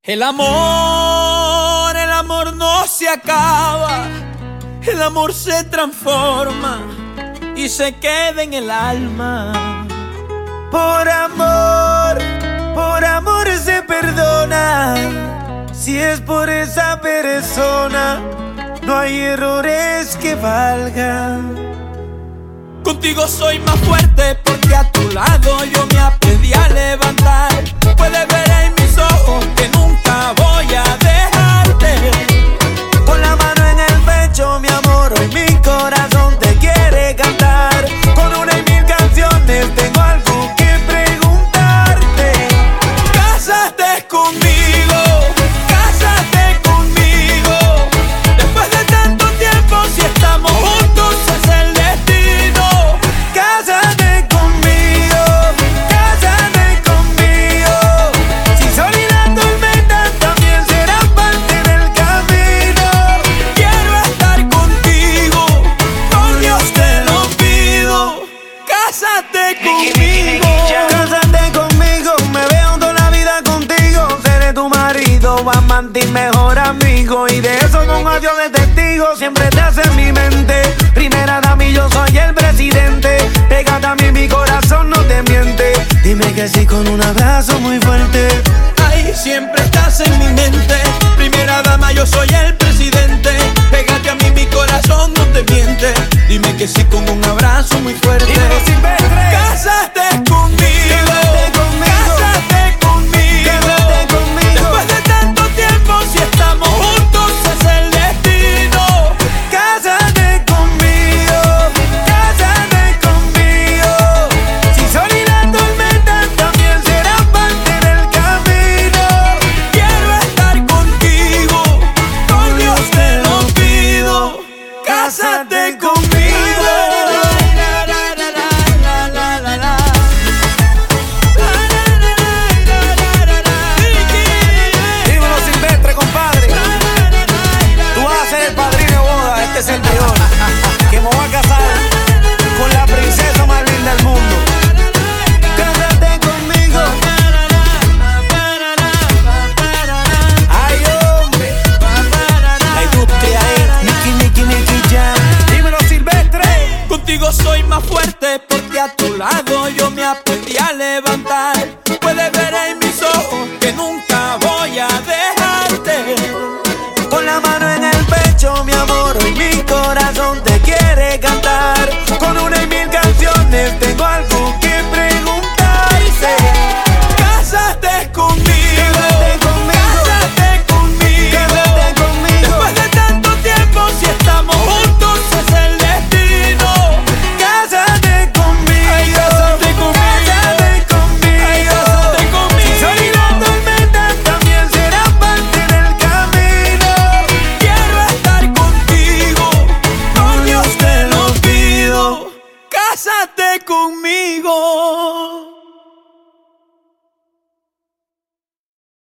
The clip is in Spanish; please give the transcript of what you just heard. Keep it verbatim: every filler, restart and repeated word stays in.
El amor, el amor no se acaba, el amor se transforma y se queda en el alma. Por amor, por amor se perdona. Si es por esa persona, no hay errores que valgan. Contigo soy más fuerte porque a tu lado yo me aprendí a levantar. Puedes ver en mis ojos que nunca voy a dejarte. Con la mano en el pecho, mi amor, hoy mi corazón te quiere cantar. Con una y mil canciones tengo algo que preguntarte. Cásate conmigo, cásate conmigo. Después de tanto tiempo, si estamos juntos es el destino. Cásate conmigo, cásate conmigo. Si sol y la tormenta también serán parte del camino. Quiero estar contigo, por Dios te lo pido. Cásate conmigo. Cásate conmigo, me veo toda la vida contigo. Seré tu marido, amante y mejor amigo. Y de eso con adiós de testigo, siempre te hace en mi mente. Primera dama y yo soy el presidente. Pégate a mí, mi corazón no te miente. Dime que sí con un abrazo muy fuerte. Ay, siempre estás en mi mente. Primera dama, yo soy el presidente. Pégate a mí, mi corazón no te miente. Dime que sí con un abrazo muy fuerte.